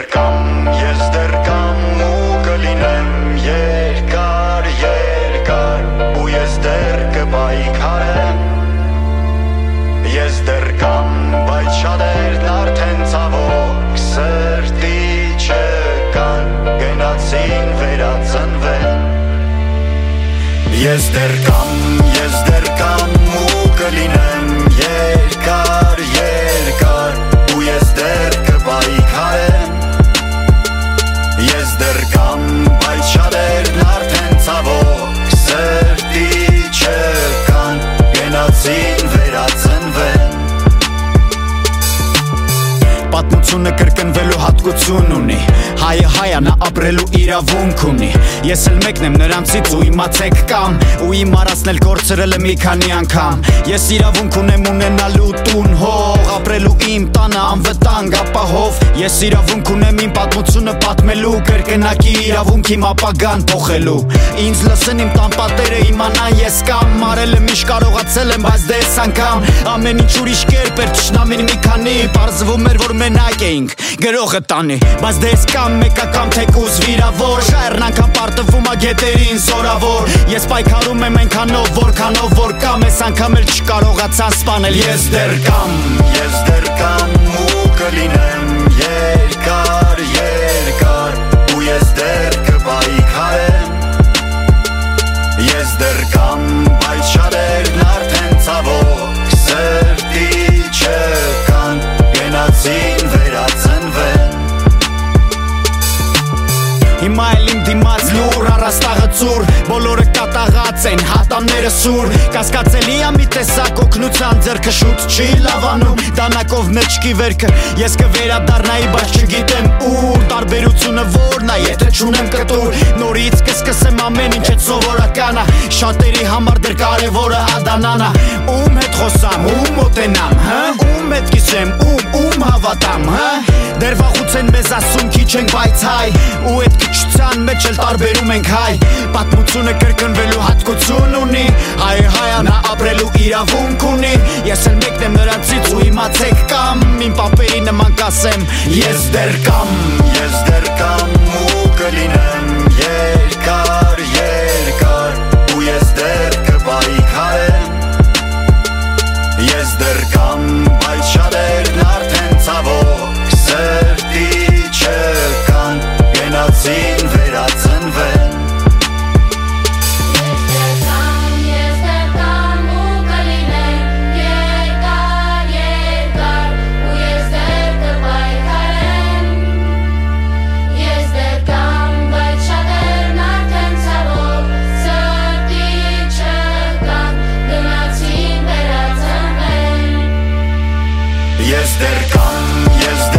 Ես դեռ կամ ու կլինեմ երկար, երկար ու ես դեռ կպայքարեմ Ես դեռ կամ, բայց շատերն արդեն ցավոք սրտի չկան Գնացին վերածնվեն Ես դեռ կամ ու կլինեմ երկար, երկար ու ես դեռ կպայքարեմ Ես դեռ կամ, բայց շատերն արդեն ցավոք սրտի չկան Գնացին վերածնվեն Պատմությունը կրկնվելու հատկություն ունի Հայը հայա նա ապրելու իրավունք ունի Ես էլ մեկն եմ նրանցից ու իմացեք կամ Ու իմ արածնել կորցրել եմ մի քանի անգամ Ես իրավունք ունեմ ունենալու տուն հող Ապրելու իմ տանը անվտանգ ապահով Ես իրավունք ունեմ իմ պատմությունը պատմելու Կրկնակի իրավունք իմ ապագան փոխելու Ինձ լսեն իմ տան պատերը իմանան ես կամ Արել եմ ինչ կարողացել եմ բայց դե ես անգամ Ամեն ինչ ուրիշ կերպ էր թշնամին մի քանի Պարզվում էր որ մենակ էինք գրողը տանի Բայց դե ես կամ մեկակամ թեկուզ վիրավոր Շայրն անգամ պարտվում ա գետերին զորավոր Ես պայքարում եմ այնքանով որքանով որ կամ Ես անգամ էլ չկարողացան սպանել Ես դեռ կամ ու կլինեմ երկար, երկար ու ես դեռ կպայքարեմ Ես դեռ կամ, բայց շատերն արդեն ցավոք սրտի չկան Գնացին վերածնվեն Հիմա էլ իմ դիմաց լուր առաստաղը ծուր Բոլորը կատաղած են, հատամները սուր Կասկածելի ա մի տեսակ օգնության ձեռքը շուտ չի լավանում Դանակով մեջքի վերքը ես կվերադառնայի բայց չգիտեմ ուր Տարբերությունը որն ա եթե չունեմ կտուր Նորից կսկսեմ ամեն ինչ այդ սովորականա Շատերի համար դեռ կարևորը ադանանա Ում հետ խոսամ, ում մոտենամ, ում հետ կիսեմ, ում հավատամ Դեռ վաղուց են մեզ ասում քիչ ենք բայց հայ Ու այդ քիչության մեջ էլ տարբերում ենք հայ Պատմությունը կրկնվելու հատկություն ունի Հայը հայա նա ապրելու իրավունք ունի Ես էլ մեկն եմ նրանցից ու իմացեք կամ Իմ պապերի նման կասեմ Ես դեռ կամ ու կլինեմ երկար, երկար ու ես դեռ կպայքարեմ Ես դեռ կամ, բայց շատերն արդեն ցավոք սրտի չկան Գնացին վերածնվեն Ես դեռ կամ ու կլինեմ երկար, երկար ու ես դեռ կպայքարեմ Ես դեռ կամ, բայց շատերն արդեն ցավոք սրտի չկան Գնացին վերածնվեն Ես դեռ կամ,